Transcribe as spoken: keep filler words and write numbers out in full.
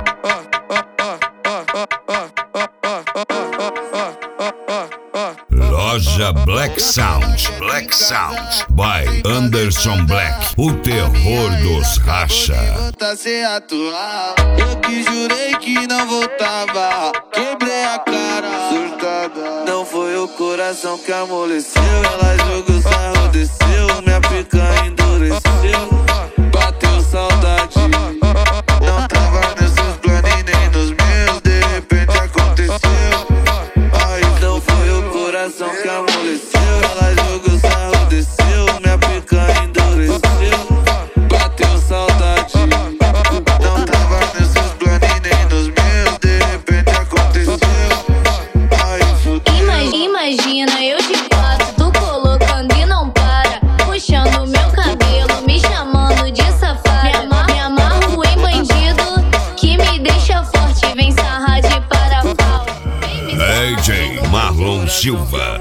Loja Black Sound, Black Sound, by Anderson Black, o terror dos racha. Eu que jurei que não voltava, quebrei a cara, surtada. Não foi o coração que amoleceu, ela jogou o sarro, desceu, minha pica endureceu, bateu saudade. Não tava nos seus planos e nem nos meus, de repente aconteceu. Aí não foi o coração que amoleceu, ela jogou o sarro, desceu, minha pica endureceu, bateu saudade. Não tava nos seus planos e nem nos meus, de repente aconteceu. Aí fudeu. Imagina eu de quatro, tu colocando e não para, puxando meu cabelo, me chamando de safada. Me amarro, me amarro em bandido, que me deixa forte, vem sarrar de para-pau. D J Marlon Silva.